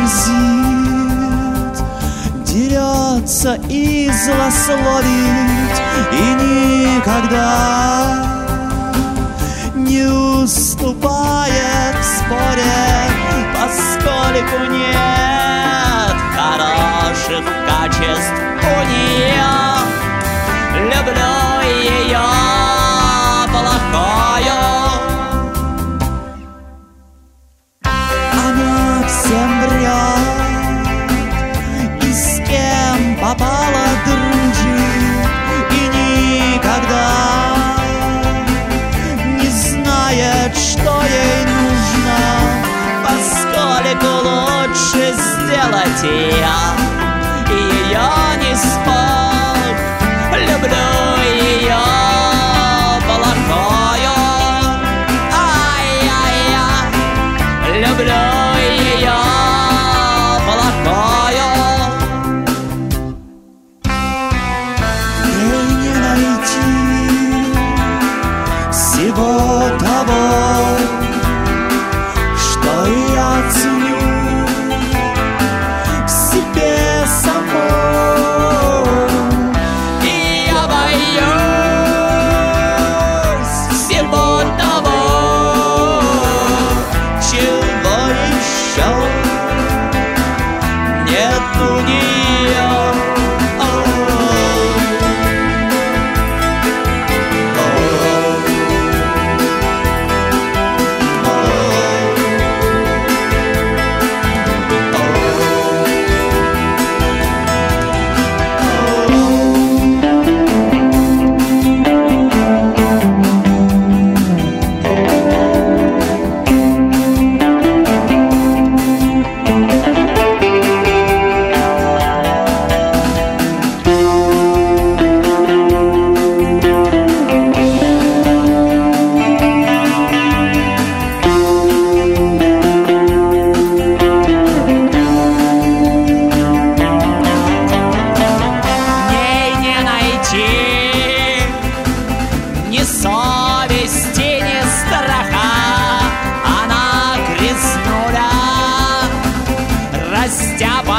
дерзит, дерется и злословит, и никогда не уступает в споре, поскольку нет хороших качеств у нее. Люблю ее плохою. Она всем врет и с кем попала дружит, и никогда не знает, что ей нужно, поскольку лучше сделать ее не смог. Люблю ее плохою. Ай-яй-яй. Люблю ее плохою. Ей не найти всего того, что я ценю в себе самой. И я боюсь всего того, чего еще нет у нее. Ни совести, ни страха, она грязнуля, растяпа